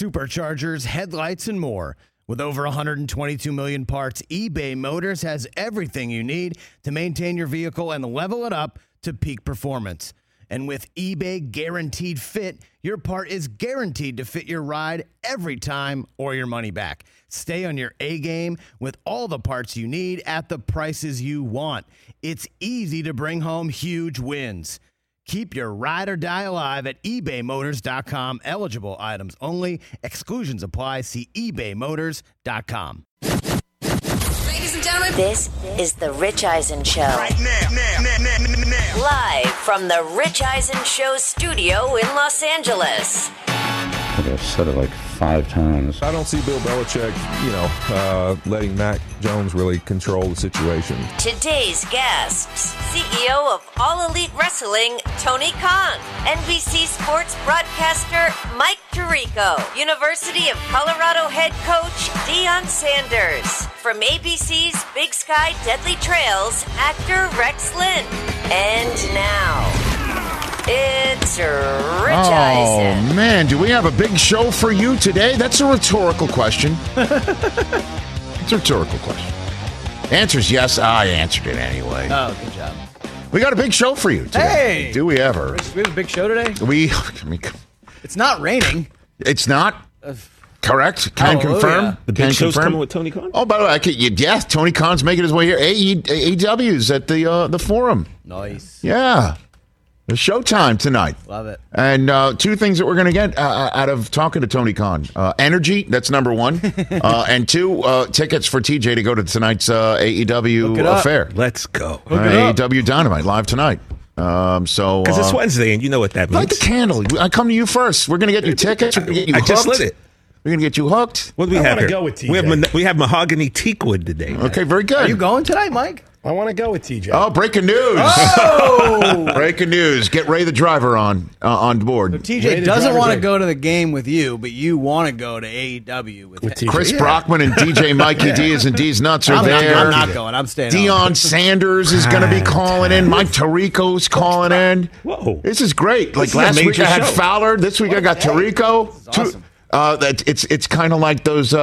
superchargers, headlights, and more. With over 122 million parts, eBay Motors has everything you need to maintain your vehicle and level it up to peak performance. And with eBay Guaranteed Fit, your part is guaranteed to fit your ride every time or your money back. Stay on your A-game with all the parts you need at the prices you want. It's easy to bring home huge wins. Keep your ride or die alive at ebaymotors.com. Eligible items only. Exclusions apply. See ebaymotors.com. Ladies and gentlemen, This is the Rich Eisen Show. Right now. Live from the Rich Eisen Show studio in Los Angeles. I've said it like 5 times. I don't see Bill Belichick, letting Mac Jones really control the situation. Today's guests, CEO of All Elite Wrestling, Tony Khan, NBC Sports broadcaster Mike Tirico, University of Colorado head coach Deion Sanders, from ABC's Big Sky Deadly Trails, actor Rex Lynn. And now, it's Rich Eisen. Oh, man, do we have a big show for you today? That's a rhetorical question. It's a rhetorical question. Answer's yes. I answered it anyway. Oh, good job. We got a big show for you today. Hey! Do we ever? We have a big show today? It's not raining. It's not? Correct? Can Hallelujah. confirm? The big show's coming with Tony Khan? Oh, by the way, Tony Khan's making his way here. AEW's at the Forum. Nice. Yeah. It's showtime tonight. Love it. And 2 things that we're going to get out of talking to Tony Khan. Energy, that's number 1. And 2, tickets for TJ to go to tonight's AEW affair. Let's go. AEW Dynamite, live tonight. Because it's Wednesday, and you know what that means. Light the candle. I come to you first. We're going to get you tickets. We're going to get you hooked. I just lit it. We're going to get you hooked. What do we have here? go with TJ. We have mahogany teakwood today. Okay, very good. Are you going tonight, Mike? I want to go with TJ. Oh, breaking news. Oh! Breaking news. Get Ray the driver on board. So TJ doesn't want to go to the game with you, but you want to go to AEW with him. Chris Brockman and DJ Mikey D's and D's Nuts are there. I'm not going. I'm staying Deion Sanders is going to be calling in. Mike Tirico's calling in. Whoa. This is great. Like This is a last week I major had show. Fowler. This week I got Tirico. awesome. It's kind of like those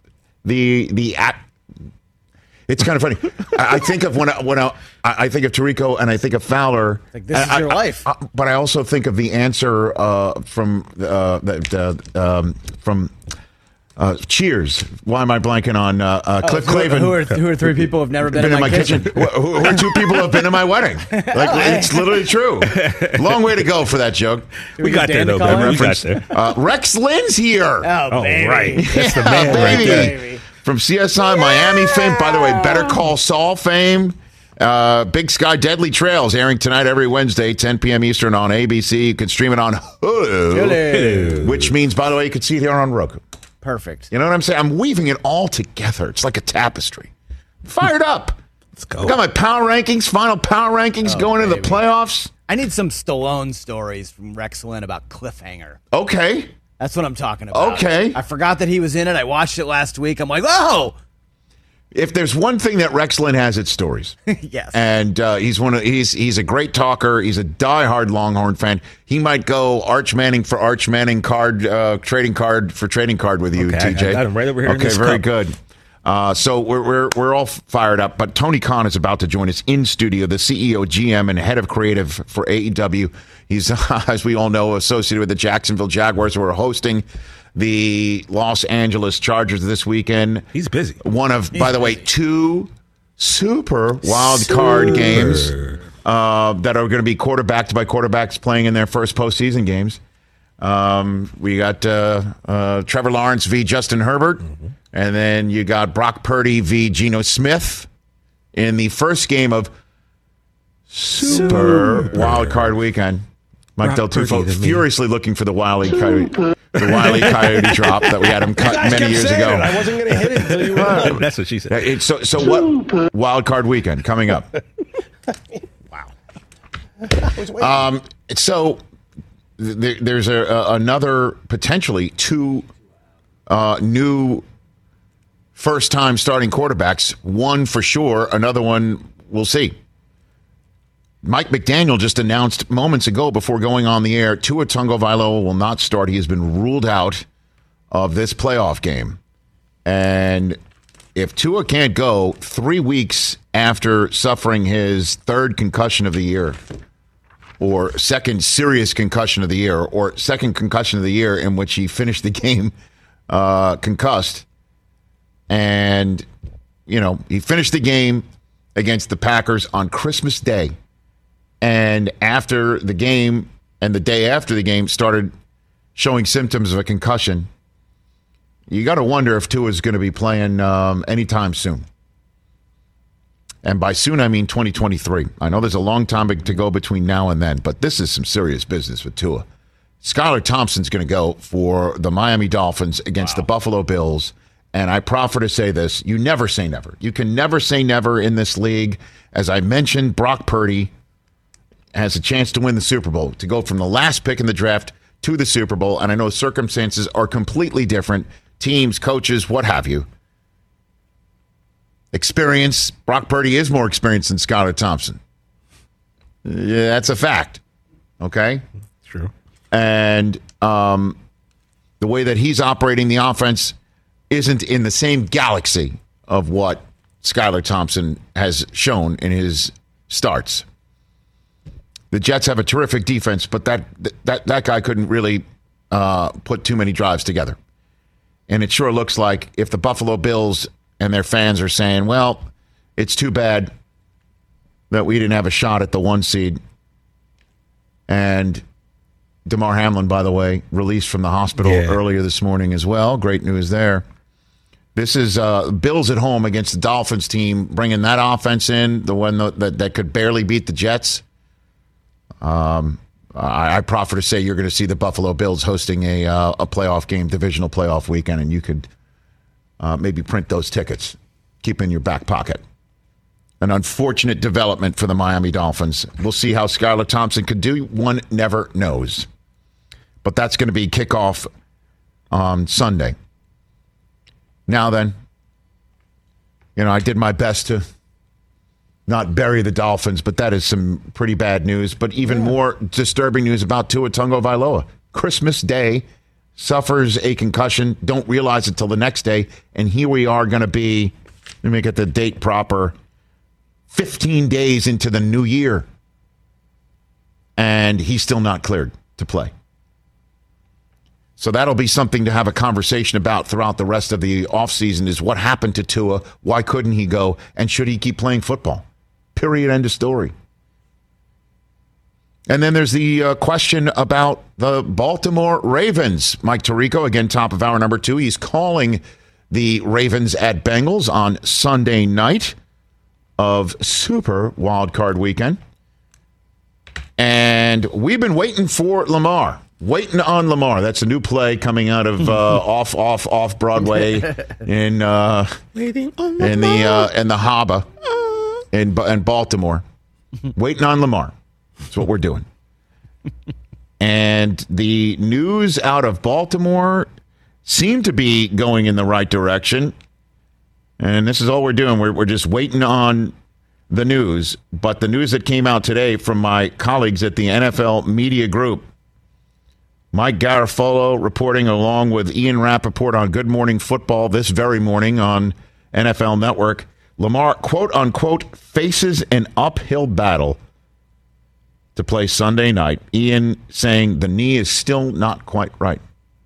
it's kind of funny. I think of when I think of Tirico and I think of Fowler. Like, this is your life. But I also think of the answer from Cheers. Why am I blanking on Cliff Clavin? Who are 3 people who have never been in my kitchen? Who are 2 people who have been in my wedding? Like, it's literally true. Long way to go for that joke. We got there, Dan though, to call baby. in? We got there. Rex Lynn's here. Oh, baby. right. That's the Yeah, man right baby. there. From CSI Miami fame. By the way, Better Call Saul fame. Big Sky Deadly Trails airing tonight every Wednesday, 10 p.m. Eastern on ABC. You can stream it on Hulu, which means, by the way, you can see it here on Roku. Perfect. You know what I'm saying? I'm weaving it all together. It's like a tapestry. Fired up. Let's go. I got my final power rankings going into the baby. playoffs. I need some Stallone stories from Rex Lynn about Cliffhanger. Okay. That's what I'm talking about. Okay. I forgot that he was in it. I watched it last week. I'm like, oh! If there's one thing that Rex Lynn has, it's stories. Yes. And he's a great talker. He's a diehard Longhorn fan. He might go Arch Manning for Arch Manning trading card with you, Okay, TJ. I got him right over here in Okay, this very cup. good. So we're all fired up. But Tony Khan is about to join us in studio, the CEO, GM, and head of creative for AEW. He's, as we all know, associated with the Jacksonville Jaguars, who are hosting the Los Angeles Chargers this weekend. He's busy. One of, by the way, 2 super wild card games that are going to be quarterbacked by quarterbacks playing in their first postseason games. We got Trevor Lawrence v. Justin Herbert, and then you got Brock Purdy v. Geno Smith in the first game of super wild card weekend. Mike Del Tufo furiously looking for the Wile E. Coyote drop that we had him cut many years ago. I wasn't going to hit it until you were That's what she said. So what wild card weekend coming up? Wow. So there's another potentially 2 new first-time starting quarterbacks. One for sure. Another one we'll see. Mike McDaniel just announced moments ago before going on the air, Tua Tagovailoa will not start. He has been ruled out of this playoff game. And if Tua can't go 3 weeks after suffering his third concussion of the year, or second serious concussion of the year, or second concussion of the year in which he finished the game concussed, and, he finished the game against the Packers on Christmas Day, and after the game and the day after the game started showing symptoms of a concussion, you got to wonder if Tua is going to be playing anytime soon. And by soon, I mean 2023. I know there's a long time to go between now and then, but this is some serious business with Tua. Skylar Thompson's going to go for the Miami Dolphins against the Buffalo Bills. And I proffer to say this, you never say never. You can never say never in this league. As I mentioned, Brock Purdy has a chance to win the Super Bowl, to go from the last pick in the draft to the Super Bowl. And I know circumstances are completely different. Teams, coaches, what have you. Experience. Brock Purdy is more experienced than Skylar Thompson. Yeah, that's a fact. Okay? True. And the way that he's operating the offense isn't in the same galaxy of what Skylar Thompson has shown in his starts. The Jets have a terrific defense, but that guy couldn't really put too many drives together. And it sure looks like if the Buffalo Bills and their fans are saying, well, it's too bad that we didn't have a shot at the 1 seed. And Damar Hamlin, by the way, released from the hospital earlier this morning as well. Great news there. This is Bills at home against the Dolphins team, bringing that offense in, the one that could barely beat the Jets. I proffer to say you're going to see the Buffalo Bills hosting a playoff game, divisional playoff weekend, and you could maybe print those tickets, keep in your back pocket. An unfortunate development for the Miami Dolphins. We'll see how Skylar Thompson could do. One never knows. But that's going to be kickoff on Sunday. Now then, I did my best to not bury the Dolphins, but that is some pretty bad news. But even more disturbing news about Tua Tagovailoa. Christmas Day, suffers a concussion, don't realize it till the next day, and here we are going to be, let me get the date proper, 15 days into the new year, and he's still not cleared to play. So that'll be something to have a conversation about throughout the rest of the offseason is what happened to Tua, why couldn't he go, and should he keep playing football? Period, end of story. And then there's the question about the Baltimore Ravens. Mike Tirico, again, top of hour number 2. He's calling the Ravens at Bengals on Sunday night of Super Wildcard Weekend. And we've been waiting for Lamar. Waiting on Lamar. That's a new play coming out of off Broadway in the Haba in Baltimore. Waiting on Lamar. That's what we're doing. And the news out of Baltimore seemed to be going in the right direction. And this is all we're doing. We're just waiting on the news. But the news that came out today from my colleagues at the NFL Media Group, Mike Garafolo reporting along with Ian Rappaport on Good Morning Football this very morning on NFL Network. Lamar, quote unquote, faces an uphill battle to play Sunday night. Ian saying the knee is still not quite right.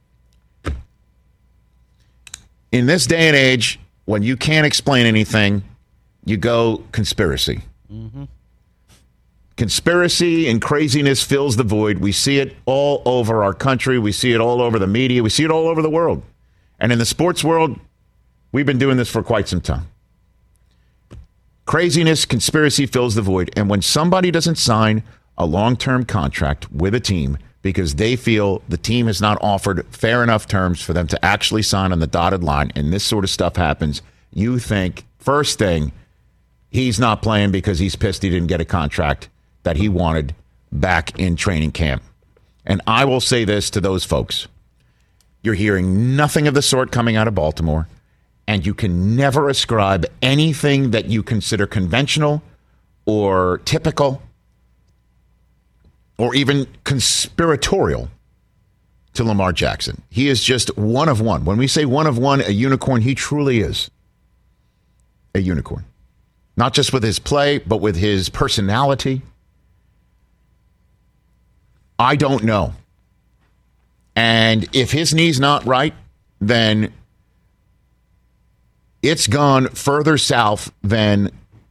In this day and age, when you can't explain anything, you go conspiracy. Mm-hmm. Conspiracy and craziness fills the void. We see it all over our country. We see it all over the media. We see it all over the world. And in the sports world, we've been doing this for quite some time. Craziness, conspiracy fills the void. And when somebody doesn't sign a long-term contract with a team because they feel the team has not offered fair enough terms for them to actually sign on the dotted line, and this sort of stuff happens, you think, first thing, he's not playing because he's pissed he didn't get a contract that he wanted back in training camp. And I will say this to those folks. You're hearing nothing of the sort coming out of Baltimore, and you can never ascribe anything that you consider conventional or typical or even conspiratorial to Lamar Jackson. He is just one of one. When we say one of one, a unicorn, he truly is a unicorn. Not just with his play, but with his personality. I don't know. And if his knee's not right, then it's gone further south than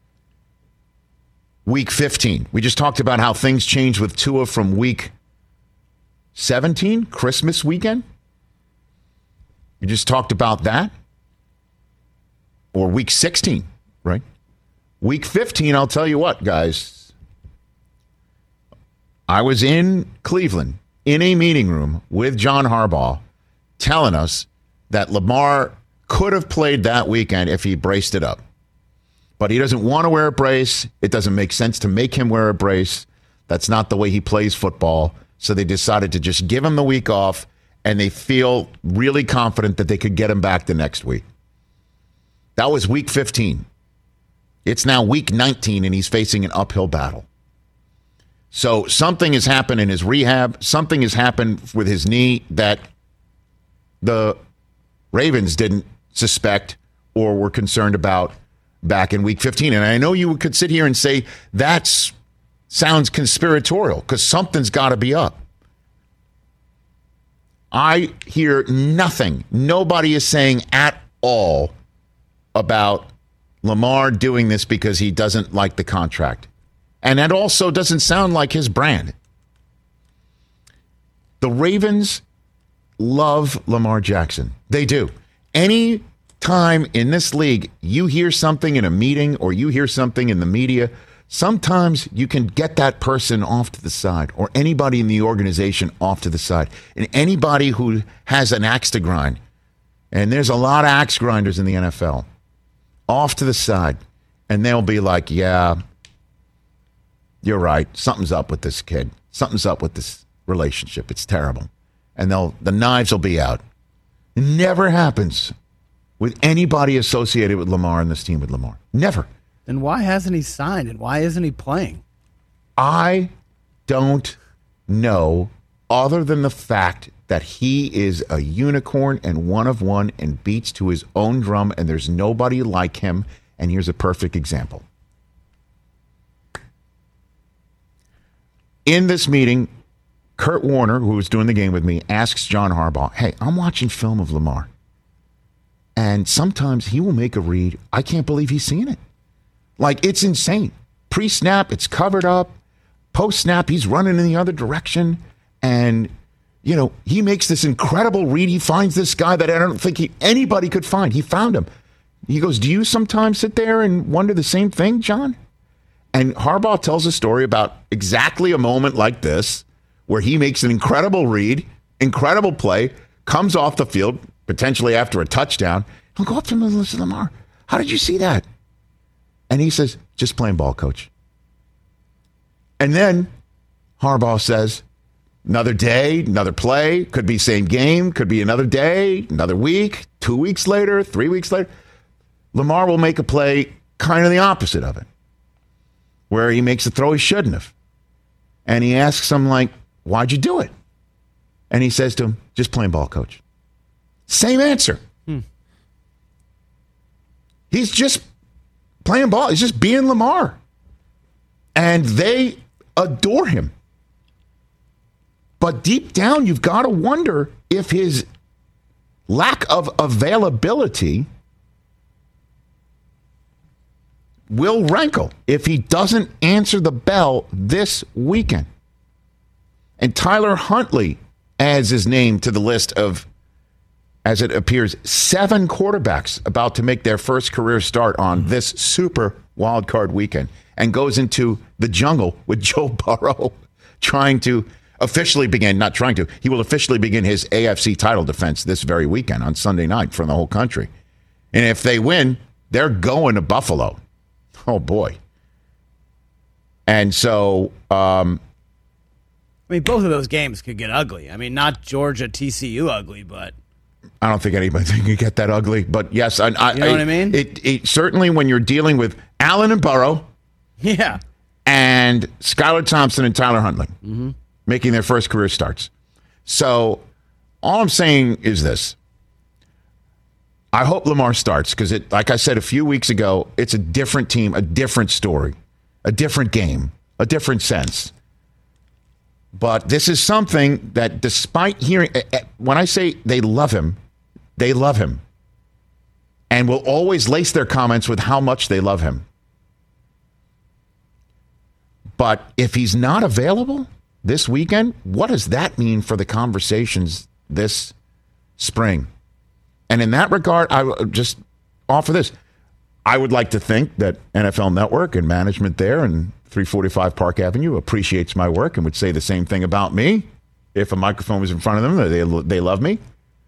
week 15. We just talked about how things changed with Tua from week 17, Christmas weekend. We just talked about that. Or week 16, right? Week 15, I'll tell you what, guys. I was in Cleveland in a meeting room with John Harbaugh telling us that Lamar could have played that weekend if he braced it up. But he doesn't want to wear a brace. It doesn't make sense to make him wear a brace. That's not the way he plays football. So they decided to just give him the week off, and they feel really confident that they could get him back the next week. That was week 15. It's now week 19, and he's facing an uphill battle. So something has happened in his rehab. Something has happened with his knee that the Ravens didn't suspect or were concerned about back in week 15. And I know you could sit here and say that sounds conspiratorial because something's got to be up. I hear nothing. Nobody is saying at all about Lamar doing this because he doesn't like the contract. And that also doesn't sound like his brand. The Ravens love Lamar Jackson. They do. Any time in this league you hear something in a meeting or you hear something in the media, sometimes you can get that person off to the side or anybody in the organization off to the side. And anybody who has an axe to grind, and there's a lot of axe grinders in the NFL, off to the side, and they'll be like, yeah, you're right. Something's up with this kid. Something's up with this relationship. It's terrible. And the knives will be out. It never happens with anybody associated with Lamar and this team with Lamar. Never. Then why hasn't he signed and why isn't he playing? I don't know, other than the fact that he is a unicorn and one of one and beats to his own drum, and there's nobody like him. And here's a perfect example. In this meeting, Kurt Warner, who was doing the game with me, asks John Harbaugh, hey, I'm watching film of Lamar, and sometimes he will make a read. I can't believe he's seeing it. Like, it's insane. Pre-snap, it's covered up. Post-snap, he's running in the other direction. And, you know, he makes this incredible read. He finds this guy that I don't think anybody could find. He found him. He goes, do you sometimes sit there and wonder the same thing, John? And Harbaugh tells a story about exactly a moment like this, where he makes an incredible read, incredible play, comes off the field, potentially after a touchdown. He'll go up to him and listen, Lamar, how did you see that? And he says, just playing ball, coach. And then Harbaugh says, another day, another play, could be same game, could be another day, another week, 2 weeks later, 3 weeks later. Lamar will make a play kind of the opposite of it, where he makes a throw he shouldn't have. And he asks him, like, why'd you do it? And he says to him, just playing ball, coach. Same answer. He's just playing ball. He's just being Lamar. And they adore him. But deep down, you've got to wonder if his lack of availability will rankle if he doesn't answer the bell this weekend. And Tyler Huntley adds his name to the list of, as it appears, 7 quarterbacks about to make their first career start on this super wild card weekend, and goes into the jungle with Joe Burrow trying to officially begin, not trying to, he will officially begin his AFC title defense this very weekend on Sunday night for the whole country. And if they win, they're going to Buffalo. Oh, boy. And so, I mean, both of those games could get ugly. I mean, not Georgia TCU ugly, but I don't think anybody can get that ugly. But yes, you know what I mean? It certainly, when you're dealing with Allen and Burrow, yeah, and Skylar Thompson and Tyler Huntley making their first career starts. So All I'm saying is this. I hope Lamar starts because, like I said a few weeks ago, it's a different team, a different story, a different game, a different sense. But this is something that despite hearing, when I say they love him, and will always lace their comments with how much they love him. But if he's not available this weekend, what does that mean for the conversations this spring? And in that regard, I would just offer this. I would like to think that NFL Network and management there and 345 Park Avenue appreciates my work and would say the same thing about me if a microphone was in front of them. They love me.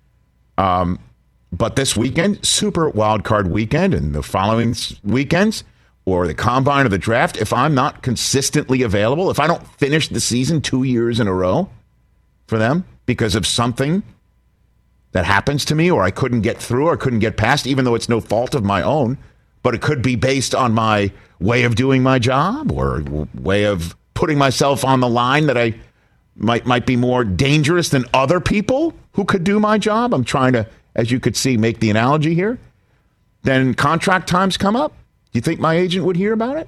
But this weekend, super wild card weekend, and the following weekends, or the combine or the draft, if I'm not consistently available, if I don't finish the season 2 years in a row for them because of something that happens to me, or I couldn't get through or couldn't get past, even though it's no fault of my own, but it could be based on my way of doing my job or way of putting myself on the line that I might be more dangerous than other people who could do my job. I'm trying to, as you could see, make the analogy here. Then contract times come up. Do you think my agent would hear about it?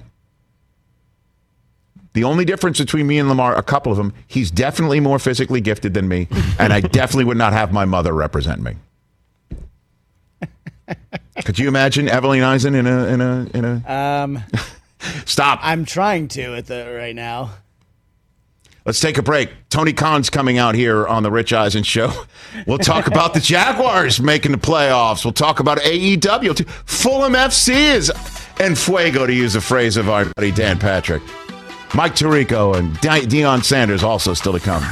The only difference between me and Lamar, a couple of them, he's definitely more physically gifted than me, and I definitely would not have my mother represent me. Could you imagine Evelyn Eisen in a? Stop. I'm trying to right now. Let's take a break. Tony Khan's coming out here on the Rich Eisen Show. We'll talk about the Jaguars making the playoffs. We'll talk about AEW. Fulham FC is en fuego, to use a phrase of our buddy Dan Patrick. Mike Tirico and Deion Sanders also still to come.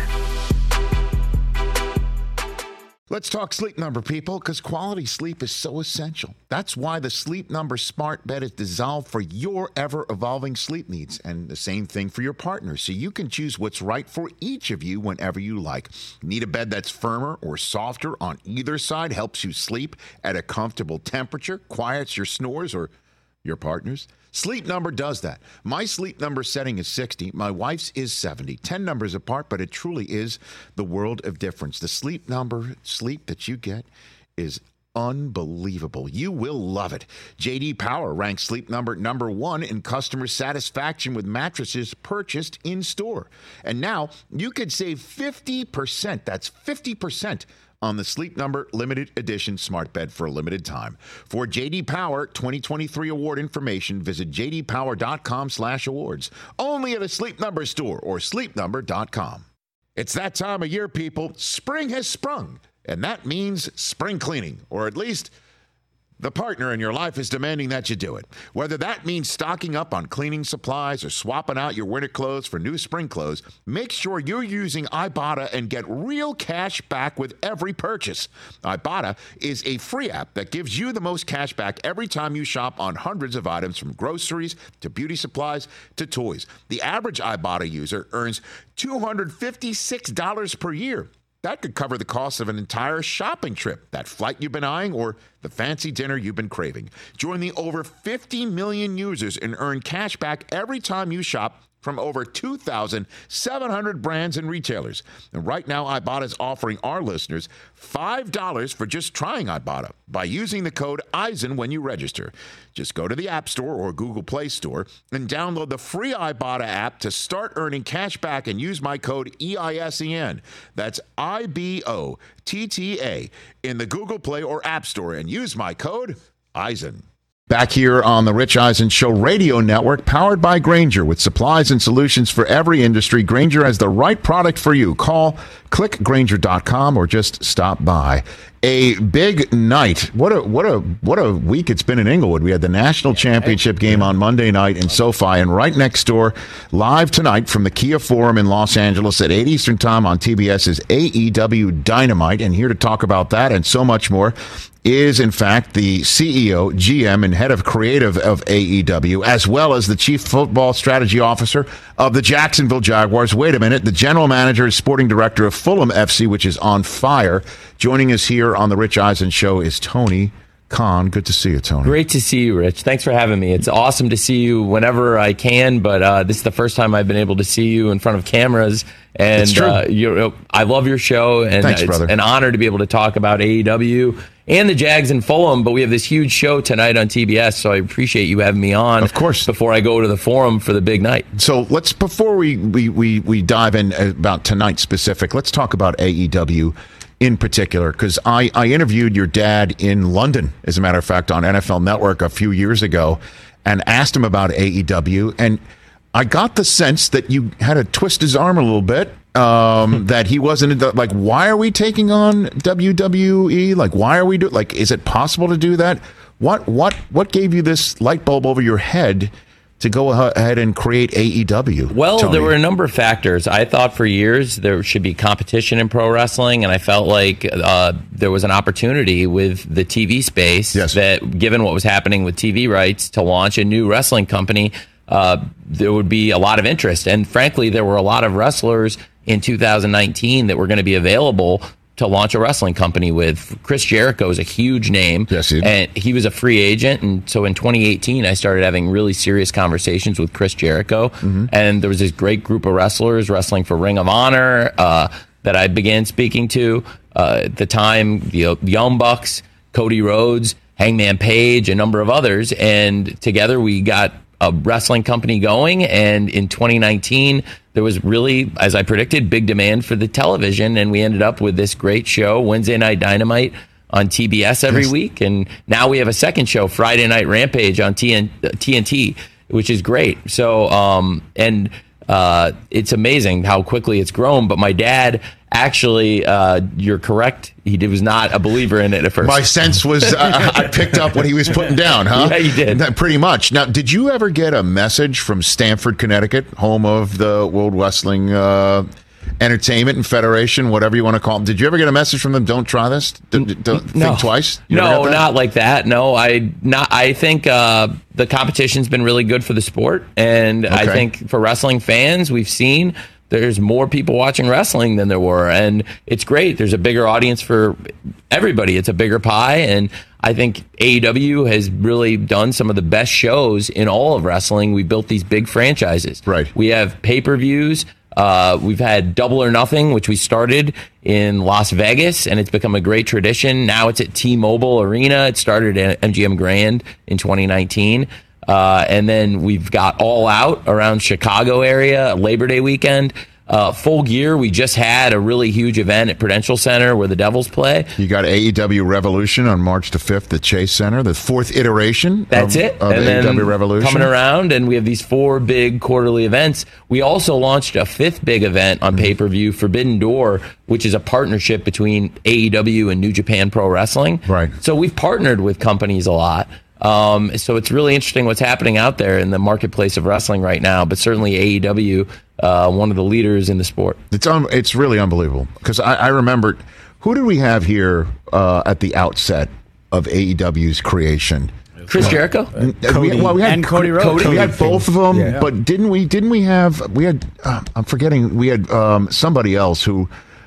Let's talk Sleep Number, people, because quality sleep is so essential. That's why the Sleep Number smart bed is designed for your ever-evolving sleep needs, and the same thing for your partner, so you can choose what's right for each of you whenever you like. Need a bed that's firmer or softer on either side, helps you sleep at a comfortable temperature, quiets your snores or your partner's? Sleep Number does that. My Sleep Number setting is 60. My wife's is 70. 10 numbers apart, but it truly is the world of difference. The Sleep Number sleep that you get is unbelievable. You will love it. J.D. Power ranks Sleep Number number 1 in customer satisfaction with mattresses purchased in store. And now you could save 50%. That's 50%. On the Sleep Number Limited Edition Smart Bed for a limited time. For J.D. Power 2023 award information, visit jdpower.com/awards. Only at a Sleep Number store or sleepnumber.com. It's that time of year, people. Spring has sprung, and that means spring cleaning, or at least the partner in your life is demanding that you do it. Whether that means stocking up on cleaning supplies or swapping out your winter clothes for new spring clothes, make sure you're using Ibotta and get real cash back with every purchase. Ibotta is a free app that gives you the most cash back every time you shop on hundreds of items, from groceries to beauty supplies to toys. The average Ibotta user earns $256 per year. That could cover the cost of an entire shopping trip, that flight you've been eyeing, or the fancy dinner you've been craving. Join the over 50 million users and earn cash back every time you shop from over 2,700 brands and retailers. And right now, Ibotta is offering our listeners $5 for just trying Ibotta by using the code EISEN when you register. Just go to the App Store or Google Play Store and download the free Ibotta app to start earning cash back and use my code EISEN. That's IBOTTA in the Google Play or App Store, and use my code EISEN. Back here on the Rich Eisen Show radio network, powered by Grainger, with supplies and solutions for every industry. Grainger has the right product for you. Click Grainger.com or just stop by. A big night. What a week it's been in Inglewood. We had the national championship game on Monday night in SoFi, and right next door, live tonight from the Kia Forum in Los Angeles at 8 Eastern Time on TBS is AEW Dynamite. And here to talk about that and so much more is, in fact, the CEO, GM, and head of creative of AEW, as well as the chief football strategy officer of the Jacksonville Jaguars. Wait a minute. The general manager and sporting director of Fulham FC, which is on fire. Joining us here on the Rich Eisen Show is Tony Khan. Good to see you, Tony. Great to see you, Rich. Thanks for having me. It's awesome to see you whenever I can, but this is the first time I've been able to see you in front of cameras. And It's true. I love your show, and Thanks, it's brother. an honor to be able to talk about AEW and the Jags in Fulham. But we have this huge show tonight on TBS, so I appreciate you having me on. Of course. Before I go to the Forum for the big night. So let's, before we dive in about tonight specific, let's talk about AEW in particular, because I interviewed your dad in London, as a matter of fact, on NFL Network a few years ago, and asked him about AEW, and I got the sense that you had to twist his arm a little bit, that he wasn't, like, why are we taking on WWE? Like, why are we doing, like, is it possible to do that? What gave you this light bulb over your head to go ahead and create AEW? Well, Tony? there were a number of factors. I thought for years there should be competition in pro wrestling, and I felt like there was an opportunity with the TV space that, given what was happening with TV rights, to launch a new wrestling company, there would be a lot of interest. And frankly, there were a lot of wrestlers in 2019 that were going to be available to launch a wrestling company with. Chris Jericho is a huge name. Yes, and he was a free agent. And so in 2018, I started having really serious conversations with Chris Jericho. And there was this great group of wrestlers wrestling for Ring of Honor that I began speaking to. At the time, the Young Bucks, Cody Rhodes, Hangman Page, a number of others. And together we got a wrestling company going. And in 2019, there was really, as I predicted, big demand for the television. And we ended up with this great show, Wednesday Night Dynamite, on TBS every week. And now we have a second show, Friday Night Rampage, on TNT, which is great. So, it's amazing how quickly it's grown. But my dad, actually, you're correct. He was not a believer in it at first. My sense was I picked up what he was putting down, huh? Yeah, you did. Pretty much. Now, did you ever get a message from Stamford, Connecticut, home of the World Wrestling Entertainment and Federation, whatever you want to call them? Did you ever get a message from them? Don't try this. Think twice. You never No, got that? not like that. No, I think the competition's been really good for the sport, and I think for wrestling fans, we've seen there's more people watching wrestling than there were, and it's great. There's a bigger audience for everybody. It's a bigger pie, and I think AEW has really done some of the best shows in all of wrestling. We built these big franchises. Right. We have pay-per-views. We've had Double or Nothing, which we started in Las Vegas, and it's become a great tradition. Now it's at T-Mobile Arena. It started at MGM Grand in 2019. And then we've got All Out around Chicago area, Labor Day weekend. Full Gear, we just had a really huge event at Prudential Center where the Devils play. You got AEW Revolution on March the 5th at Chase Center, the fourth iteration That's of it. AEW And then Revolution. coming around, and we have these 4 big quarterly events. We also launched a 5th big event on pay-per-view, Forbidden Door, which is a partnership between AEW and New Japan Pro Wrestling. Right. So we've partnered with companies a lot. So it's really interesting what's happening out there in the marketplace of wrestling right now, but certainly AEW, one of the leaders in the sport. It's really unbelievable, because I remember, who did we have here at the outset of AEW's creation? Chris Jericho? We had and Cody Rhodes. We had both of them, Yeah. but didn't we have I'm forgetting, we had somebody else who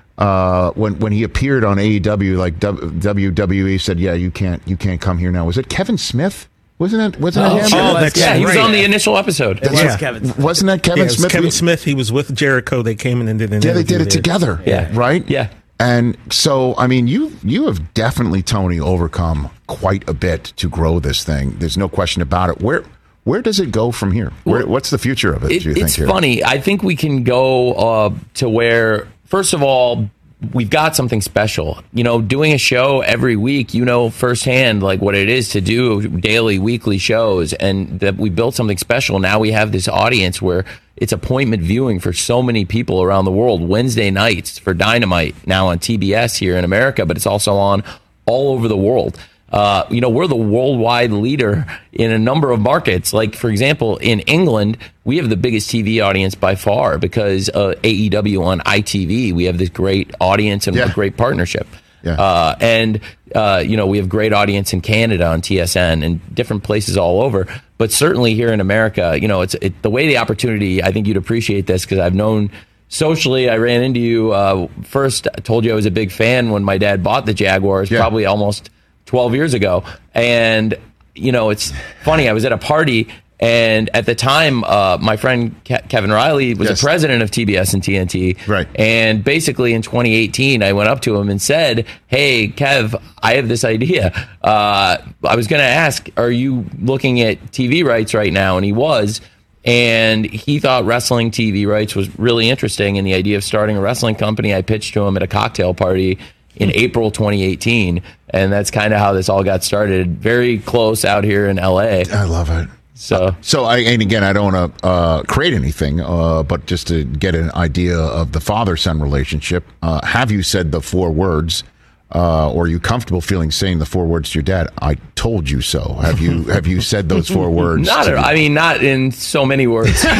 when he appeared on AEW, like WWE said, yeah, you can't come here now. Was it Kevin Smith? Wasn't it him? Oh, that's Yeah, he was right. on the initial episode. It was Yeah. Kevin Smith. Wasn't that Kevin Yeah, it was Smith? Kevin Smith. He was with Jericho. They came in and did an Yeah, they interview did it there. together. Yeah. Right? Yeah. And so, I mean, you have definitely, Tony, overcome quite a bit to grow this thing. There's no question about it. Where does it go from here? What's the future of it, do you think? It's funny. I think we can go to where, first of all, we've got something special. You know, doing a show every week, you know firsthand like what it is to do daily, weekly shows, and that we built something special. Now we have this audience where it's appointment viewing for so many people around the world. Wednesday nights for Dynamite, now on TBS here in America, but it's also on all over the world. You know, we're the worldwide leader in a number of markets. Like, for example, in England, we have the biggest TV audience by far because AEW on ITV. We have this great audience and a great partnership. Yeah. You know, we have great audience in Canada on TSN and different places all over. But certainly here in America, you know, the way the opportunity, I think you'd appreciate this because I've known socially, I ran into you. First, I told you I was a big fan when my dad bought the Jaguars, probably almost 12 years ago. And, it's funny. I was at a party, and at the time, my friend Kevin Riley was the president of TBS and TNT. Right. And basically in 2018, I went up to him and said, "Hey, Kev, I have this idea. I was going to ask, are you looking at TV rights right now?" And he was. And he thought wrestling TV rights was really interesting. And the idea of starting a wrestling company, I pitched to him at a cocktail party in April 2018. And that's kind of how this all got started. Very close out here in LA. I love it. So and again, I don't want to create anything, but just to get an idea of the father-son relationship, have you said the 4 words, or are you comfortable saying the 4 words to your dad? I told you so. Have you said those 4 words? Not in so many words. Did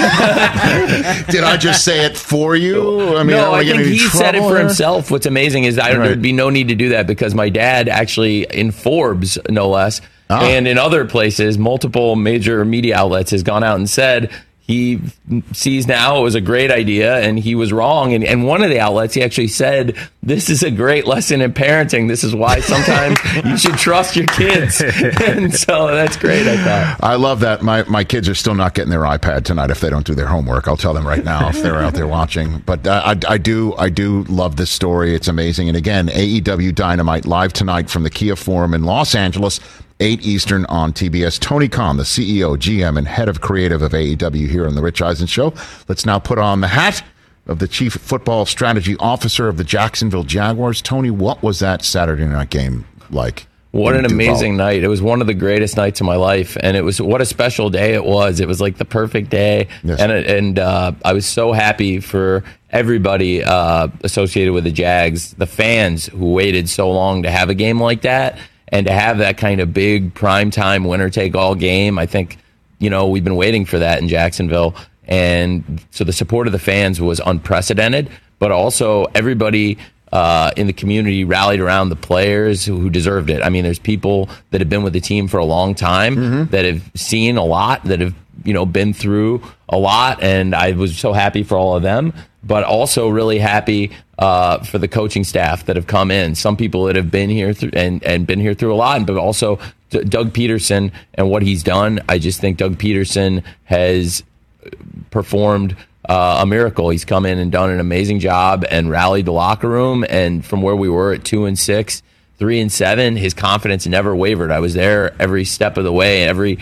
I just say it for you? I think he said it for himself. What's amazing is there'd be no need to do that, because my dad actually, in Forbes, no less, and in other places, multiple major media outlets, has gone out and said he sees now it was a great idea and he was wrong. And one of the outlets, he actually said, "This is a great lesson in parenting. This is why sometimes you should trust your kids." And so that's great, I thought. I love that. My kids are still not getting their iPad tonight if they don't do their homework. I'll tell them right now if they're out there watching. But I do love this story. It's amazing. And again, AEW Dynamite live tonight from the Kia Forum in Los Angeles. 8 Eastern on TBS. Tony Khan, the CEO, GM, and head of creative of AEW here on The Rich Eisen Show. Let's now put on the hat of the chief football strategy officer of the Jacksonville Jaguars. Tony, what was that Saturday night game like? What an amazing night. It was one of the greatest nights of my life. And what a special day it was. It was like the perfect day. Yes. And I was so happy for everybody associated with the Jags, the fans who waited so long to have a game like that. And to have that kind of big primetime winner-take-all game, I think, we've been waiting for that in Jacksonville. And so the support of the fans was unprecedented, but also everybody in the community rallied around the players who deserved it. I mean, there's people that have been with the team for a long time, that have seen a lot, that have, been through a lot, and I was so happy for all of them, but also really happy for the coaching staff that have come in. Some people that have been here and been here through a lot, but also Doug Peterson and what he's done. I just think Doug Peterson has performed a miracle. He's come in and done an amazing job and rallied the locker room. And from where we were at 2-6, 3-7, his confidence never wavered. I was there every step of the way, every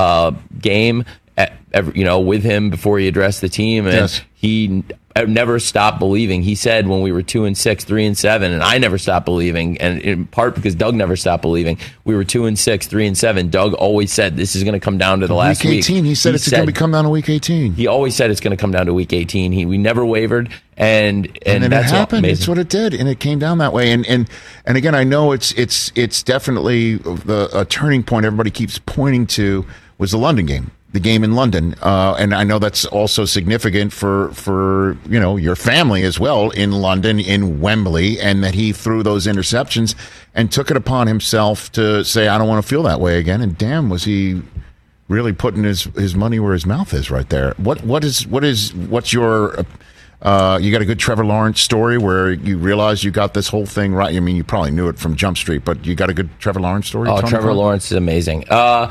game, with him before he addressed the team, and he never stopped believing. He said when we were 2-6, 3-7, and I never stopped believing, and in part because Doug never stopped believing. We were 2-6, 3-7. Doug always said this is going to come down to the last week. 18. He said it's going to come down to week 18. He always said it's going to come down to week 18. We never wavered, and then that's it happened. Amazing. It's what it did, and it came down that way. And again, I know it's definitely a turning point. Everybody keeps pointing to was the London game. The game in London, and I know that's also significant for your family as well in London, in Wembley, and that he threw those interceptions and took it upon himself to say, I don't want to feel that way again. And damn, was he really putting his money where his mouth is right there. What's your you got a good Trevor Lawrence story where you realize you got this whole thing right? I mean, you probably knew it from Jump Street, but you got a good Trevor Lawrence story? Oh, Trevor Lawrence is amazing.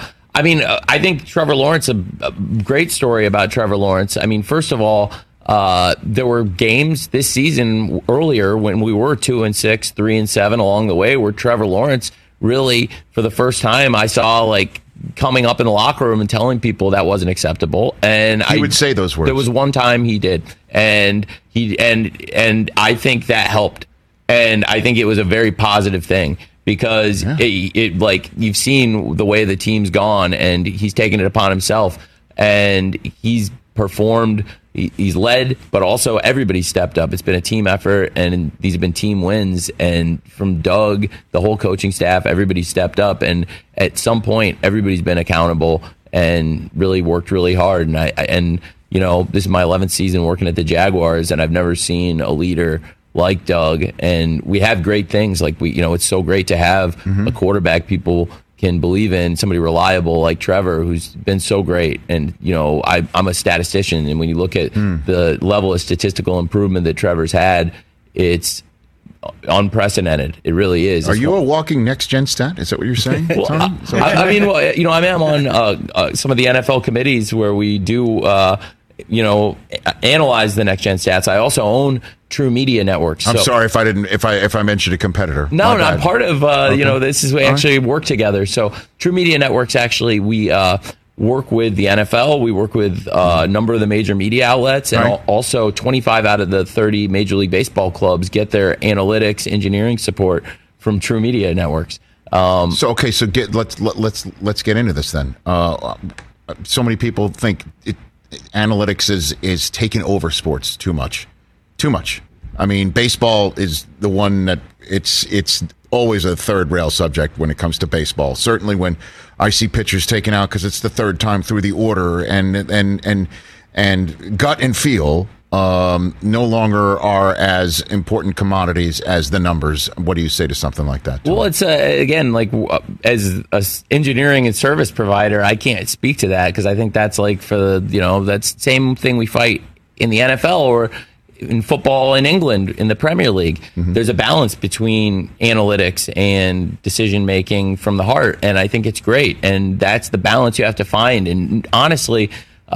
I think Trevor Lawrence, a great story about Trevor Lawrence. I mean, first of all, there were games this season earlier when we were 2-6, 3-7 along the way where Trevor Lawrence really, for the first time, I saw coming up in the locker room and telling people that wasn't acceptable. And he would say those words. There was one time he did, and I think that helped. And I think it was a very positive thing. Because you've seen the way the team's gone, and he's taken it upon himself, and he's performed, he's led, but also everybody stepped up. It's been a team effort, and these have been team wins. And from Doug, the whole coaching staff, everybody stepped up, and at some point, everybody's been accountable and really worked really hard. And this is my 11th season working at the Jaguars, and I've never seen a leader like Doug, and we have great things. It's so great to have a quarterback people can believe in, somebody reliable like Trevor, who's been so great. And I'm a statistician, and when you look at the level of statistical improvement that Trevor's had, it's unprecedented. It really is. Are you a walking next-gen stat? Is that what you're saying, Tony? I mean, I am on some of the NFL committees where we do, analyze the next-gen stats. I also own True Media Networks. I'm sorry if I mentioned a competitor. No, not part of. This is we actually work together. So True Media Networks actually we work with the NFL. We work with a number of the major media outlets, and also 25 out of the 30 Major League Baseball clubs get their analytics engineering support from True Media Networks. Let's get into this then. So many people think analytics is taking over sports too much. I mean, baseball is the one that it's always a third rail subject when it comes to baseball. Certainly when I see pitchers taken out because it's the third time through the order, and gut and feel no longer are as important commodities as the numbers. What do you say to something like that, Tom? Well, it's again, like as a engineering and service provider, I can't speak to that because I think that's like for that's the same thing we fight in the NFL or in football in England in the Premier League. Mm-hmm. There's a balance between analytics and decision making from the heart, and I think it's great. And that's the balance you have to find. And honestly,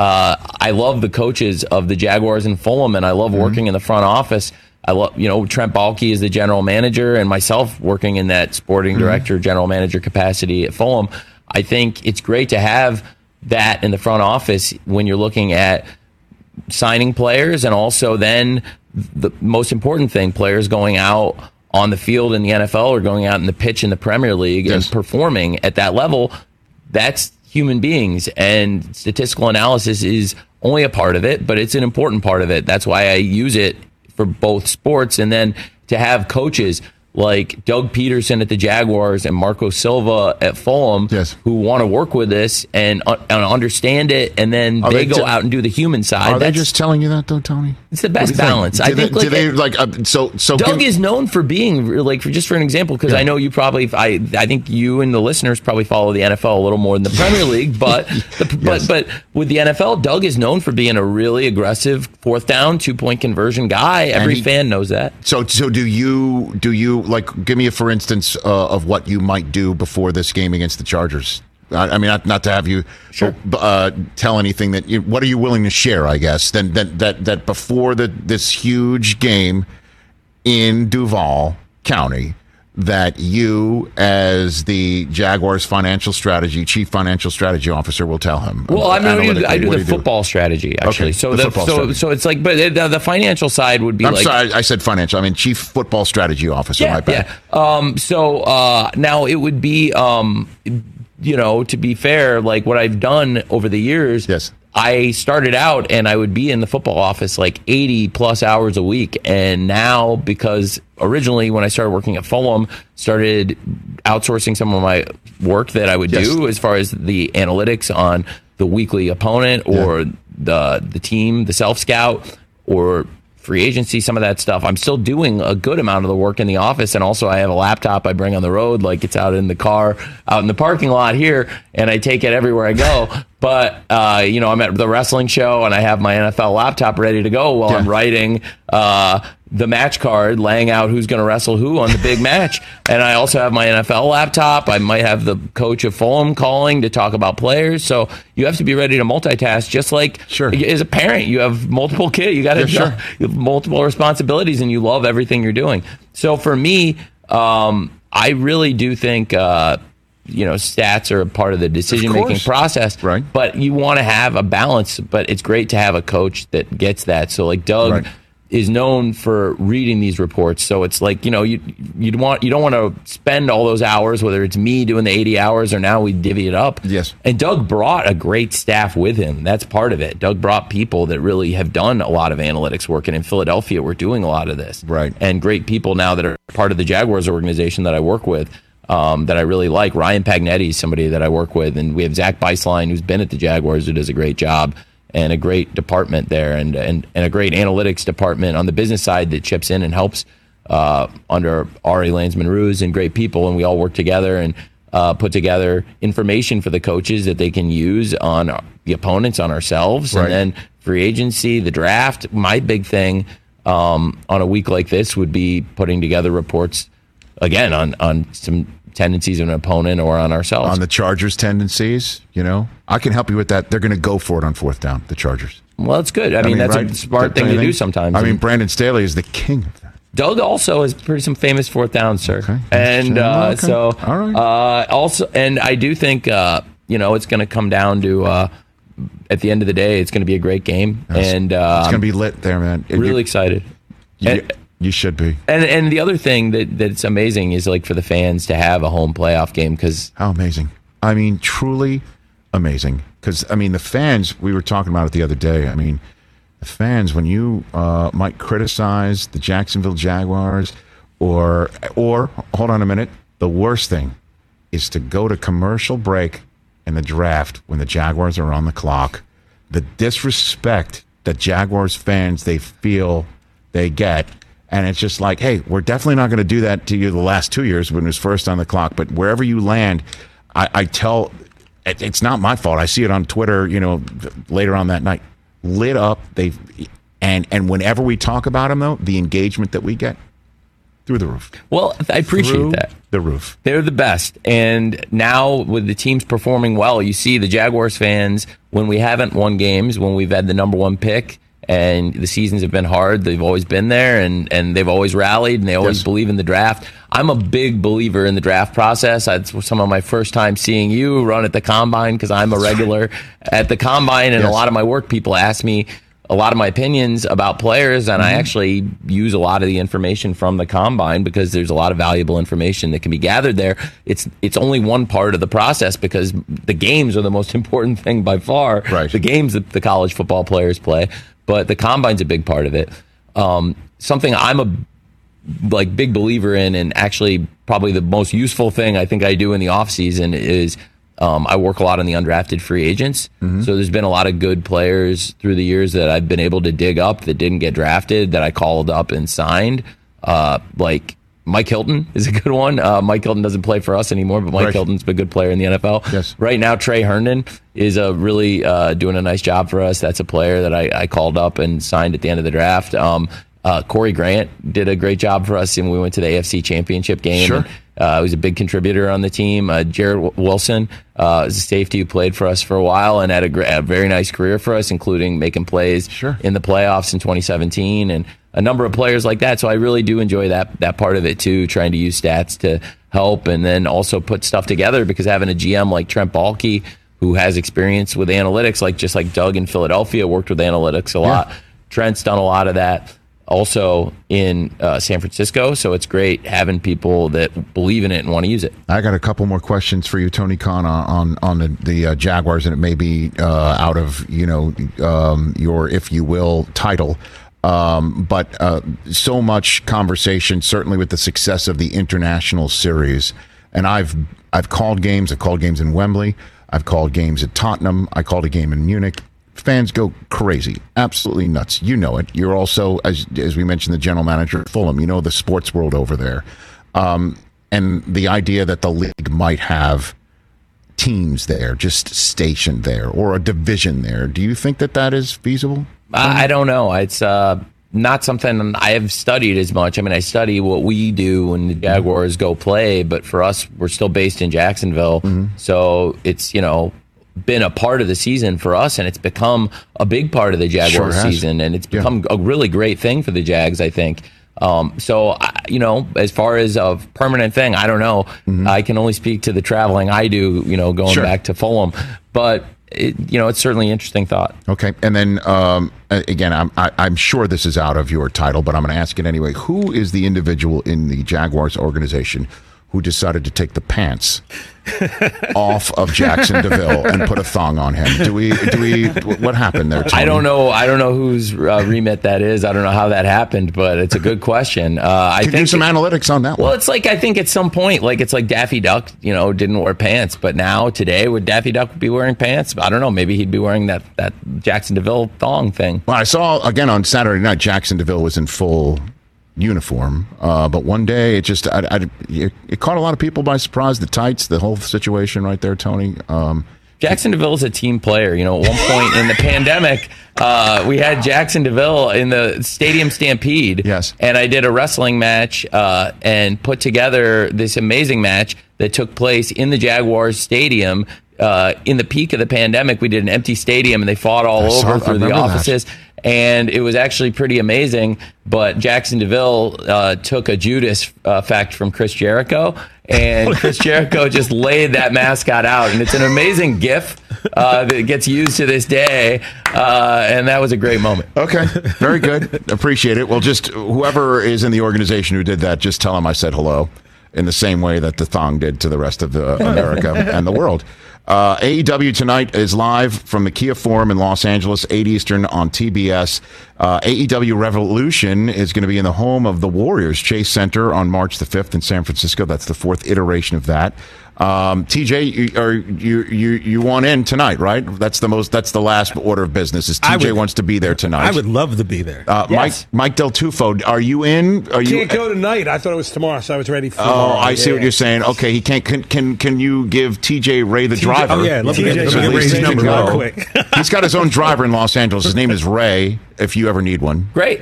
I love the coaches of the Jaguars and Fulham, and I love working in the front office. I love, Trent Baalke is the general manager, and myself working in that sporting director, general manager capacity at Fulham. I think it's great to have that in the front office when you're looking at signing players, and also then the most important thing, players going out on the field in the NFL or going out in the pitch in the Premier League and performing at that level. That's human beings, and statistical analysis is only a part of it, but it's an important part of it. That's why I use it for both sports. And then to have coaches like Doug Peterson at the Jaguars and Marco Silva at Fulham who want to work with this and understand it, and then they go out and do the human side. Are they just telling you that, though, Tony? It's the best balance. I think Doug is known for being, like, just for an example, because I know you probably, I think you and the listeners probably follow the NFL a little more than the Premier League, but but with the NFL, Doug is known for being a really aggressive fourth down, 2-point conversion guy. Every fan knows that. So do you like, give me a for instance of what you might do before this game against the Chargers? I mean, not to have you tell anything that what are you willing to share? I guess that before this huge game in Duval County, that you, as the Jaguars chief financial strategy officer, will tell him. Well, I mean, I do the football strategy actually. Okay, so it's like, but the financial side would be. I'm sorry, I said financial. I mean, chief football strategy officer. My bad. Yeah. Now it would be, to be fair, like what I've done over the years. Yes. I started out and I would be in the football office like 80 plus hours a week. And now, because originally when I started working at Fulham, started outsourcing some of my work that I would do as far as the analytics on the weekly opponent or the team, the self-scout, or free agency, some of that stuff. I'm still doing a good amount of the work in the office, and also I have a laptop I bring on the road, like it's out in the car, out in the parking lot here, and I take it everywhere I go. But I'm at the wrestling show, and I have my NFL laptop ready to go while I'm writing the match card, laying out who's going to wrestle who on the big match. And I also have my NFL laptop. I might have the coach of Fulham calling to talk about players. So you have to be ready to multitask, just like as a parent, you have multiple kids. You got to you have multiple responsibilities, and you love everything you're doing. So for me, I really do think stats are a part of the decision-making process. Right. But you want to have a balance, but it's great to have a coach that gets that. So like Doug is known for reading these reports. So it's like, you don't want to spend all those hours, whether it's me doing the 80 hours or now we divvy it up. Yes. And Doug brought a great staff with him. That's part of it. Doug brought people that really have done a lot of analytics work. And in Philadelphia, we're doing a lot of this. Right. And great people now that are part of the Jaguars organization that I work with. That I really like. Ryan Pagnetti is somebody that I work with, and we have Zach Beislein, who's been at the Jaguars, who does a great job, and a great department there, and a great analytics department on the business side that chips in and helps under Ari Landsman-Ruse, and great people, and we all work together and put together information for the coaches that they can use on the opponents, on ourselves, and then free agency, the draft. My big thing on a week like this would be putting together reports again on some tendencies of an opponent or on ourselves. On the Chargers' tendencies, I can help you with that. They're going to go for it on fourth down, the Chargers. Well, that's good. I mean, that's a smart thing to do sometimes. I mean, Brandon Staley is the king of that. Doug also has some famous fourth down, sir. Okay. And so, all right. Also, and I do think, it's going to come down to, at the end of the day, it's going to be a great game. Yes. And it's going to be lit there, man. Really excited. You should be. And the other thing that's amazing is like for the fans to have a home playoff game because how amazing! I mean, truly amazing. Because the fans, we were talking about it the other day. I mean, the fans, when you might criticize the Jacksonville Jaguars, or hold on a minute, the worst thing is to go to commercial break in the draft when the Jaguars are on the clock. The disrespect that Jaguars fans they feel they get. And it's just like, hey, we're definitely not going to do that to you the last 2 years when it was first on the clock. But wherever you land, I tell, it's not my fault. I see it on Twitter, later on that night. Lit up. And whenever we talk about them, though, the engagement that we get, through the roof. Well, I appreciate that. The roof. They're the best. And now with the teams performing well, you see the Jaguars fans, when we haven't won games, when we've had the number one pick, and the seasons have been hard, they've always been there, and they've always rallied, and they always believe in the draft. I'm a big believer in the draft process. It's some of my first time seeing you run at the Combine because I'm a regular at the Combine, and a lot of my work people ask me a lot of my opinions about players, and I actually use a lot of the information from the Combine because there's a lot of valuable information that can be gathered there. It's only one part of the process because the games are the most important thing by far. Right. The games that the college football players play. But the Combine's a big part of it. Something I'm a big believer in, and actually probably the most useful thing I think I do in the off season is I work a lot on the undrafted free agents. So there's been a lot of good players through the years that I've been able to dig up that didn't get drafted that I called up and signed. Like Mike Hilton is a good one. Mike Hilton doesn't play for us anymore, but Mike Hilton's been a good player in the NFL. Yes. Right now, Trey Herndon is really doing a nice job for us. That's a player that I called up and signed at the end of the draft. Corey Grant did a great job for us, and we went to the AFC Championship game. Sure. He was a big contributor on the team. Jared Wilson is a safety who played for us for a while and had a very nice career for us, including making plays in the playoffs in 2017 and a number of players like that. So I really do enjoy that part of it too, trying to use stats to help and then also put stuff together because having a GM like Trent Baalke who has experience with analytics, just like Doug in Philadelphia worked with analytics a lot. Trent's done a lot of that also in San Francisco. So it's great having people that believe in it and want to use it. I got a couple more questions for you, Tony Khan, on the Jaguars, and it may be out of your, if you will, title. But so much conversation, certainly with the success of the international series. And I've called games. I've called games in Wembley. I've called games at Tottenham. I called a game in Munich. Fans go crazy, absolutely nuts. You know it. You're also, as we mentioned, the general manager at Fulham. You know the sports world over there. And the idea that the league might have teams there, just stationed there, or a division there. Do you think that is feasible? I don't know. It's not something I have studied as much. I mean, I study what we do when the Jaguars go play, but for us, we're still based in Jacksonville. So it's, been a part of the season for us, and it's become a big part of the Jaguars season, and it's become a really great thing for the Jags, I think. So, as far as a permanent thing, I don't know. I can only speak to the traveling I do, going back to Fulham. But, it's certainly an interesting thought. Okay. And then, again, I'm sure this is out of your title, but I'm going to ask it anyway. Who is the individual in the Jaguars organization who decided to take the pants off of Jackson DeVille and put a thong on him? Do we? What happened there, Tony? I don't know whose remit that is. I don't know how that happened, but it's a good question. I think do some analytics on that one. Well, it's like, I think at some point, it's like Daffy Duck, didn't wear pants, but now today would Daffy Duck be wearing pants? I don't know. Maybe he'd be wearing that Jackson DeVille thong thing. Well, I saw again on Saturday night, Jackson DeVille was in full uniform, but one day it just it caught a lot of people by surprise. The tights, the whole situation right there, Tony. Jackson DeVille is a team player. At one point in the pandemic, we had Jackson DeVille in the Stadium Stampede. Yes. And I did a wrestling match and put together this amazing match that took place in the Jaguars Stadium. In the peak of the pandemic, we did an empty stadium, and they fought all over through the offices. And it was actually pretty amazing. But Jackson DeVille took a Judas fact from Chris Jericho, and Chris Jericho just laid that mascot out. And it's an amazing GIF that gets used to this day. And that was a great moment. Okay, very good. Appreciate it. Well, just whoever is in the organization who did that, just tell them I said hello in the same way that the thong did to the rest of America and the world. AEW tonight is live from the Kia Forum in Los Angeles, 8 Eastern on TBS. AEW Revolution is going to be in the home of the Warriors, Chase Center, on March the 5th in San Francisco. That's the 4th iteration of that. TJ, you want in tonight, right? That's the last order of business. Is TJ wants to be there tonight? I would love to be there. Yes. Mike Del Tufo, are you in? Can't go tonight. I thought it was tomorrow, so I was ready for tomorrow. I see what you're saying. Okay, he can't. Can you give TJ Ray the driver? Oh yeah, love to get Ray's number real quick. He's got his own driver in Los Angeles. His name is Ray. If you ever need one, Great.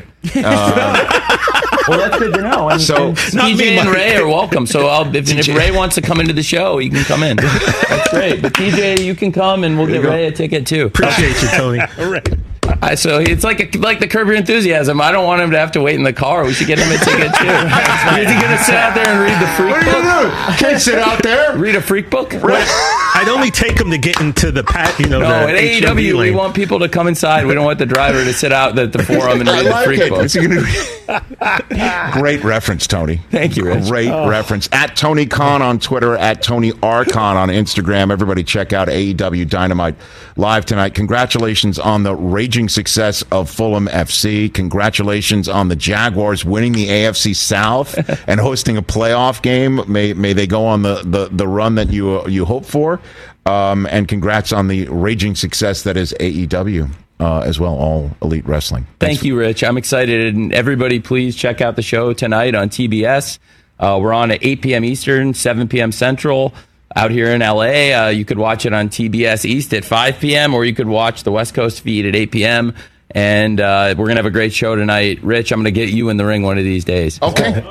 Well, that's good to know. And TJ and Ray are welcome. So if Ray wants to come into the show, he can come in. That's great. But TJ, you can come, and we'll get Ray a ticket too. Appreciate you, Tony. All right. So it's like the Curb Your Enthusiasm. I don't want him to have to wait in the car. We should get him a ticket too. Is he going to sit out there and read the freak book? What are you going to do? Can't sit out there. Read a freak book? I'd only take him to get into the No, at AEW, we want people to come inside. We don't want the driver to sit out at the forum and read the freak book. Great reference, Tony. Thank you, Rich. Great reference. At Tony Khan on Twitter, at Tony R. Khan on Instagram. Everybody check out AEW Dynamite live tonight. Congratulations on the raging success of Fulham FC. Congratulations on the Jaguars winning the AFC South and hosting a playoff game. May they go on the run that you hope for. And congrats on the raging success that is AEW. As well, All Elite Wrestling. Thank you, Rich. I'm excited. And everybody, please check out the show tonight on TBS. We're on at 8 p.m. Eastern, 7 p.m. Central. Out here in LA, you could watch it on TBS East at 5 p.m. or you could watch the West Coast feed at 8 p.m. And we're going to have a great show tonight. Rich, I'm going to get you in the ring one of these days. Okay.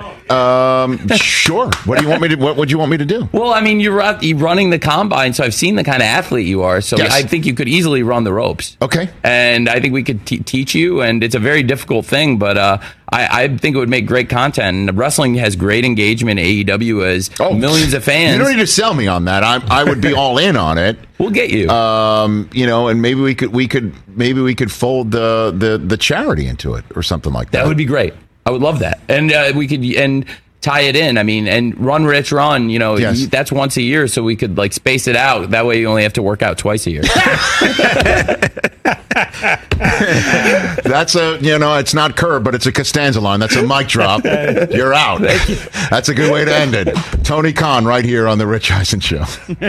Sure. What do you want me to? What would you want me to do? Well, I mean, you're running the combine, so I've seen the kind of athlete you are. So yes. I think you could easily run the ropes. Okay. And I think we could teach you, and it's a very difficult thing, but I think it would make great content. And wrestling has great engagement. AEW has millions of fans. You don't need to sell me on that. I would be all in on it. We'll get you. And maybe we could fold the charity into it or something like that. That would be great. I would love that. And we could tie it in. I mean, and Run Rich Run, yes. That's once a year, so we could space it out. That way you only have to work out twice a year. That's it's not Curb, but it's a Costanza line. That's a mic drop. You're out. Thank you. That's a good way to end it. Tony Khan right here on The Rich Eisen Show.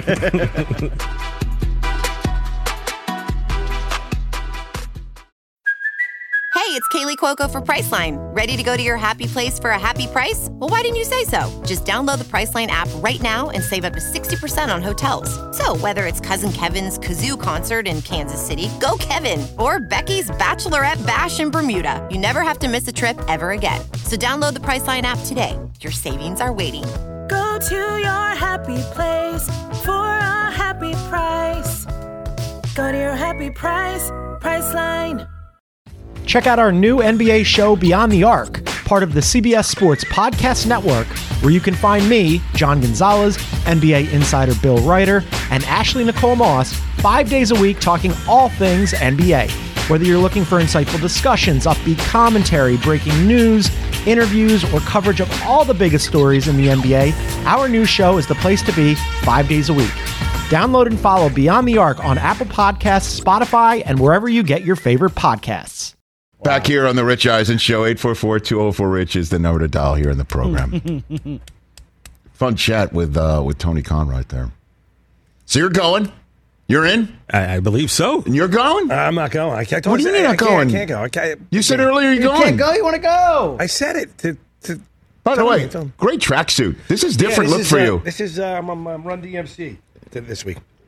Hey, it's Kaylee Cuoco for Priceline. Ready to go to your happy place for a happy price? Well, why didn't you say so? Just download the Priceline app right now and save up to 60% on hotels. So whether it's Cousin Kevin's Kazoo Concert in Kansas City, go Kevin, or Becky's Bachelorette Bash in Bermuda, you never have to miss a trip ever again. So download the Priceline app today. Your savings are waiting. Go to your happy place for a happy price. Go to your happy price, Priceline. Check out our new NBA show, Beyond the Arc, part of the CBS Sports Podcast Network, where you can find me, John Gonzalez, NBA insider Bill Ryder, and Ashley Nicole Moss 5 days a week talking all things NBA. Whether you're looking for insightful discussions, upbeat commentary, breaking news, interviews, or coverage of all the biggest stories in the NBA, our new show is the place to be 5 days a week. Download and follow Beyond the Arc on Apple Podcasts, Spotify, and wherever you get your favorite podcasts. Back here on The Rich Eisen Show, 844-204-RICH is the number to dial here in the program. Fun chat with Tony Khan right there. So you're going? You're in? I believe so. And you're going? I'm not going. I can't. What do you mean not going? I can't go. You said earlier you're going. You can't go? You want to go? I said it. By the way, great tracksuit. This is different look for you. This is I'm Run DMC this week.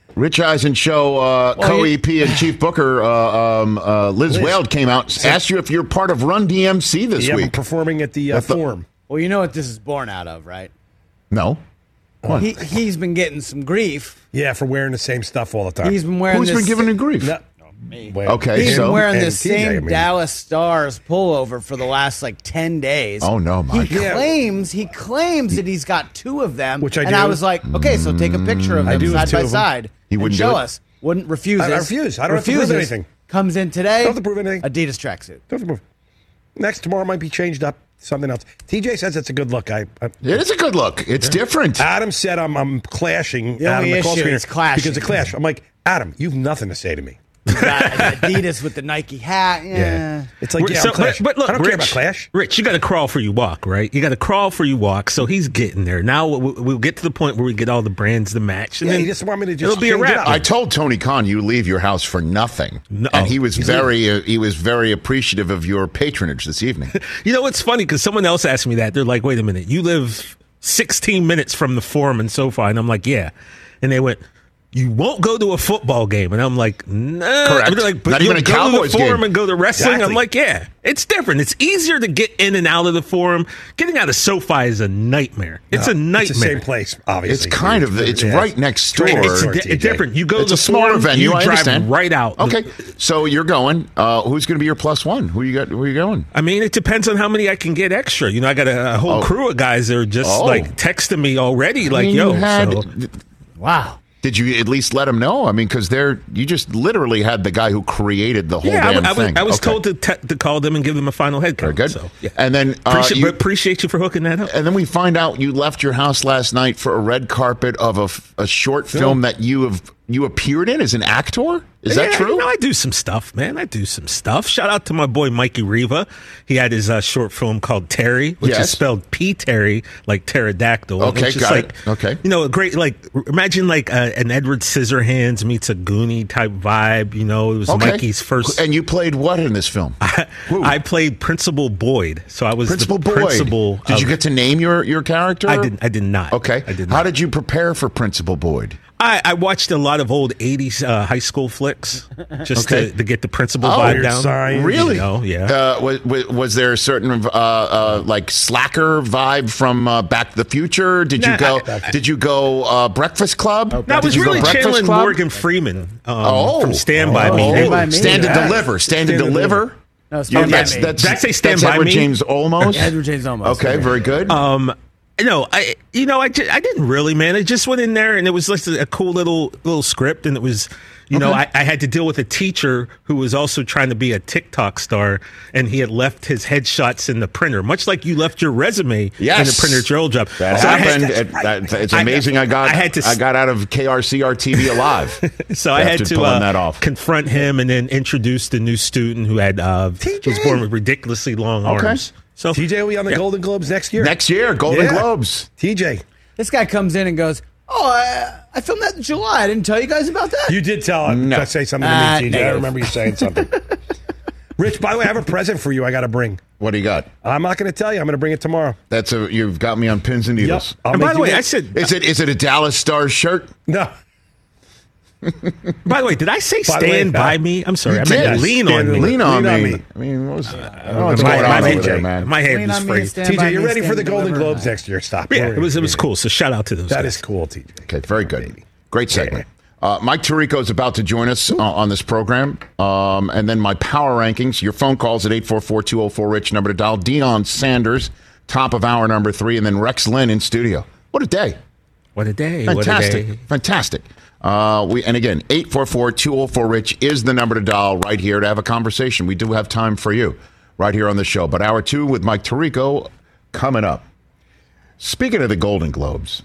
Rich Eisen show co-EP and Chief Booker Liz Weld came out, asked you if you're part of Run DMC this I'm week. performing at the Forum. Well, you know what this is born out of, right? No. What? He's been getting some grief. Yeah, for wearing the same stuff all the time. He's been wearing Who's this. been giving him grief? No, me. Okay, He's been wearing the and same TJ, I mean. Dallas Stars pullover for the last 10 days. Oh no, Mike. He claims that he's got two of them. Which I and do. I was like, okay, so take a picture of I them do have side two by of them. side. He wouldn't and show do it? us. Wouldn't refuse. I refuse. I don't have to prove anything. Comes in today. Don't have to prove anything. Adidas tracksuit. Don't have to prove. Tomorrow might be changed up. Something else. TJ says it's a good look. It is a good look. It's different. Adam said I'm clashing. The only issue is clashing. Because of clash. I'm like, Adam, you've nothing to say to me. You got Adidas with the Nike hat. Yeah. It's like, So, I'm Clash. but look, I don't Rich, care about Clash. Rich, you got to crawl for you walk, right? You got to crawl for you walk. So he's getting there. Now we'll get to the point where we get all the brands to match. And Yeah, then you just want me to just it'll be a change it wrap. up. I told Tony Khan you leave your house for nothing, and he was very appreciative of your patronage this evening. You know, it's funny because someone else asked me that. They're like, wait a minute, you live 16 minutes from the Forum in SoFi. And I'm like, yeah. And they went, you won't go to a football game. And I'm like, nah. Correct. And they're like, but Not you'll even a go to Cowboys the Forum game. and go to wrestling. Exactly. I'm like, yeah, it's different. It's easier to get in and out of the Forum. Getting out of SoFi is a nightmare. It's a nightmare. It's the same place, obviously. It's kind of it's right next door. It's different. You go It's to a the smaller Forum, venue. you I drive understand. right out. Okay, so you're going. Who's going to be your plus one? Who you got? Where you going? I mean, it depends on how many I can get extra. You know, I got a whole crew of guys that are just like texting me already, like, yo. Wow. Did you at least let them know? I mean, because you just literally had the guy who created the whole damn thing. I was told to call them and give them a final head count. Very good. So, yeah. And then appreciate you for hooking that up. And then we find out you left your house last night for a red carpet of a short film that you appeared in as an actor. Is that true? You know, I do some stuff, man. I do some stuff. Shout out to my boy Mikey Riva. He had his short film called Terry, which is spelled P Terry, like pterodactyl. Okay, it's got it. Okay. You know, a great, imagine an Edward Scissorhands meets a Goonie type vibe. You know, it was Mikey's first. And you played what in this film? I played Principal Boyd. So I was Principal the Boyd. principal. Did you get to name your character? I did not. Okay. I did How not. did you prepare for Principal Boyd? I watched a lot of old 80s high school flicks just to get the principal vibe down. Really? You know, yeah. Was there a certain like slacker vibe from Back to the Future? Did you go Breakfast Club? No, I was Did you go really Breakfast channeling Club? Morgan Freeman from Stand By Me. Stand to Deliver. Stand to Deliver. No, Stand By Me. Did I say Stand that's By Edward Me? James Olmos? Edward James Olmos. Okay, very good. No, I didn't really, man. I just went in there and it was just a cool little script, and it was, you know, I had to deal with a teacher who was also trying to be a TikTok star, and he had left his headshots in the printer, much like you left your resume in the printer at your old job. That So happened. It's amazing. I got out of KRCR TV alive. So I had to pulling that off. confront him and then introduce the new student who had was born with ridiculously long arms. So TJ will be on the Golden Globes next year. Next year, Golden Globes. TJ. This guy comes in and goes, I filmed that in July. I didn't tell you guys about that. You did tell him to say something to me, TJ. I negative. remember you saying something. Rich, by the way, I have a present for you I got to bring. What do you got? I'm not going to tell you. I'm going to bring it tomorrow. You've got me on pins and needles. Yep. And by the way, I said, Is it a Dallas Stars shirt? No. by the way, did I say By the way, stand by me? I'm sorry. I You meant did. lean on me. Lean on Lean me. on me. I mean, what's going on over there, man? My head Lean was on me free. and stand by TJ, you're me, ready for stand the and Golden deliver. Globes next year. Stop. Yeah, it was cool. So shout out to those That guys. is cool, TJ. Okay, very good. Great segment. Mike Tirico is about to join us on this program. And then my power rankings, your phone calls at 844-204-RICH, number to dial. Deion Sanders, top of hour number 3, and then Rex Lynn in studio. What a day. What a day. Fantastic. What a day. Fantastic. And again, 844-204-RICH is the number to dial right here to have a conversation. We do have time for you right here on the show. But hour 2 with Mike Tirico coming up. Speaking of the Golden Globes,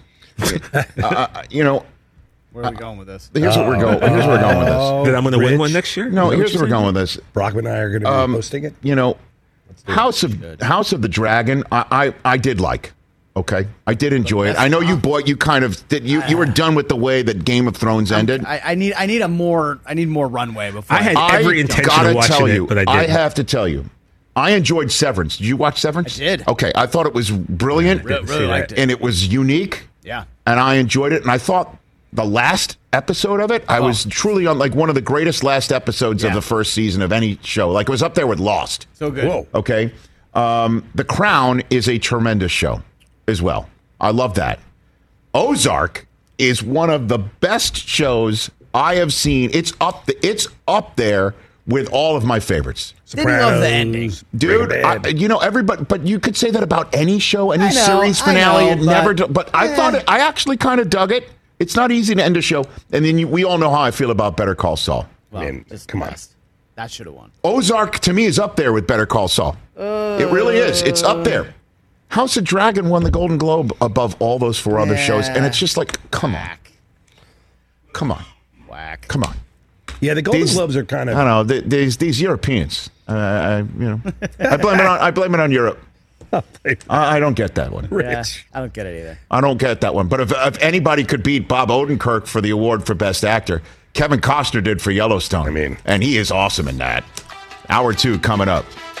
you know, Where are we going with this? here's where we're going with this. That I'm going to win Rich? one next year? No, Is that here's what where we're you're going with this. Brockman and I are going to be hosting it. You know, House of the Dragon, I did like. Okay, I did enjoy it. I know you kind of did. You were done with the way that Game of Thrones ended. I need more runway before. I had every intention of watching it, but I didn't. I have to tell you, I enjoyed Severance. Did you watch Severance? I did. Okay, I thought it was brilliant, really liked it. and it was unique. Yeah. And I enjoyed it, and I thought the last episode of it, I was truly on like one of the greatest last episodes of the first season of any show. Like it was up there with Lost. So good. Whoa. Okay. The Crown is a tremendous show as well. I love that. Ozark is one of the best shows I have seen. It's up there with all of my favorites. Didn't love the ending. Dude, everybody, but you could say that about any show, any series finale. But I thought I actually kind of dug it. It's not easy to end a show. And then we all know how I feel about Better Call Saul. Well, Man, come on. That should have won. Ozark, to me, is up there with Better Call Saul. It really is. It's up there. House of Dragon won the Golden Globe above all those 4 other shows. And it's just like, come on. Come on. Whack. Come on. Yeah, the Golden Globes are kind of. I don't know. These Europeans. I blame it on Europe. I don't get that one. Yeah, I don't get it either. I don't get that one. But if anybody could beat Bob Odenkirk for the award for Best Actor, Kevin Costner did for Yellowstone. And he is awesome in that. Hour 2 coming up.